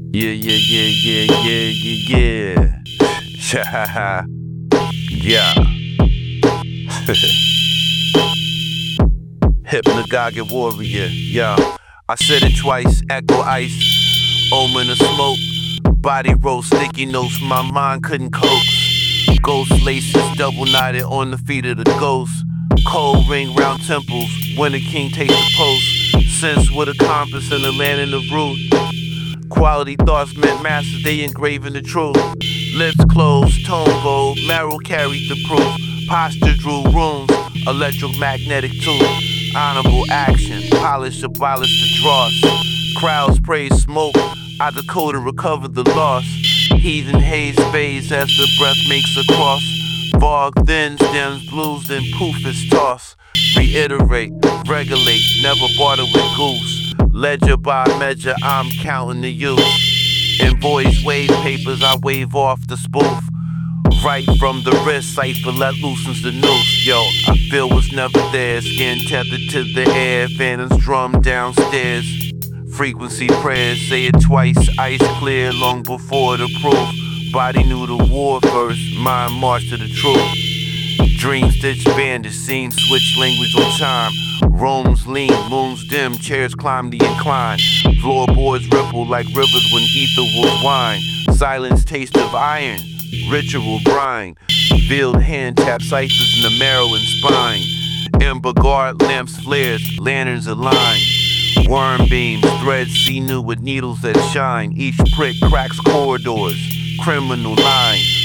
Yeah, yeah, yeah, yeah, yeah, yeah, yeah. Yeah. Hypnagogic warrior, yeah. I said it twice, echo ice, omen of smoke. Body roll, sticky notes, my mind couldn't coax. Ghost laces double knotted on the feet of the ghost. Cold ring round temples, when the king takes the post. Sense with a compass in the land in the root. Quality thoughts meant masters, they engraving the truth. Lips closed, tone bold, marrow carried the proof. Posture drew runes, electromagnetic tools. Honorable action, polish, abolish the dross. Crowds praise smoke, I decode and recover the loss. Heathen haze fades as the breath makes a cross. Fog thin, stems blues, then poof is tossed. Reiterate, regulate, never barter with goose. Ledger by measure, I'm counting the use. Invoice wave papers, I wave off the spoof. Right from the wrist, cipher let loosens the noose. Yo, I feel what's never there. Skin tethered to the air, phantoms drum downstairs. Frequency prayers, say it twice, ice clear, long before the proof. Body knew the war first, mind marched to the truth. Dream stitch bandage, scene switch language on time. Rome's lean, moons dim, chairs climb the incline. Floorboards ripple like rivers when ether was wine. Silence taste of iron, ritual grind. Veiled hand tap ciphers in the marrow and spine. Ember guard lamps flares, lanterns align. Worm beams, threads sinew with needles that shine. Each prick cracks corridors, criminal line.